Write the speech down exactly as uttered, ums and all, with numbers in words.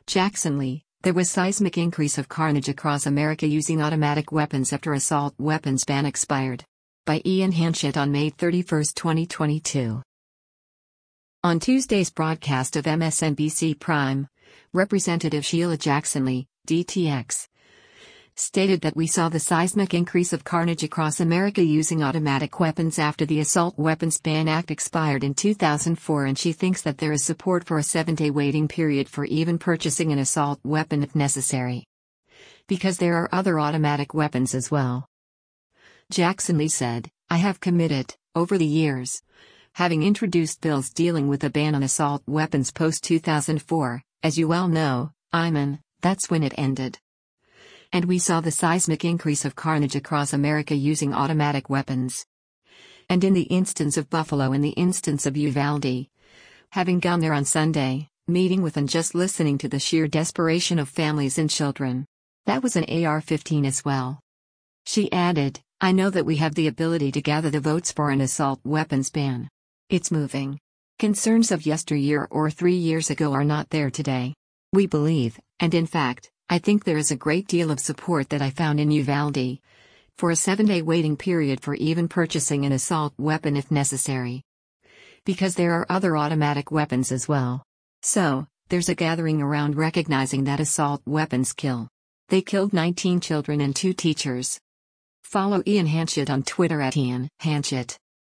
Jackson Lee, there was seismic increase of carnage across America using automatic weapons after assault weapons ban expired. By Ian Hanchett on May thirty-first, twenty twenty-two. On Tuesday's broadcast of M S N B C Prime, Representative Sheila Jackson Lee, D T X, stated that we saw the seismic increase of carnage across America using automatic weapons after the Assault Weapons Ban Act expired in two thousand four, and she thinks that there is support for a seven-day waiting period for even purchasing an assault weapon if necessary. Because there are other automatic weapons as well. Jackson Lee said, "I have committed, over the years, having introduced bills dealing with a ban on assault weapons post two thousand four, as you well know, Iman, that's when it ended. And we saw the seismic increase of carnage across America using automatic weapons. And in the instance of Buffalo and the instance of Uvalde, having gone there on Sunday, meeting with and just listening to the sheer desperation of families and children. That was an A R fifteen as well." She added, "I know that we have the ability to gather the votes for an assault weapons ban. It's moving. Concerns of yesteryear or three years ago are not there today. We believe, and in fact, I think there is a great deal of support that I found in Uvalde, for a seven-day waiting period for even purchasing an assault weapon if necessary. Because there are other automatic weapons as well. So, there's a gathering around recognizing that assault weapons kill. They killed nineteen children and two teachers." Follow Ian Hanchett on Twitter at Ian Hanchett.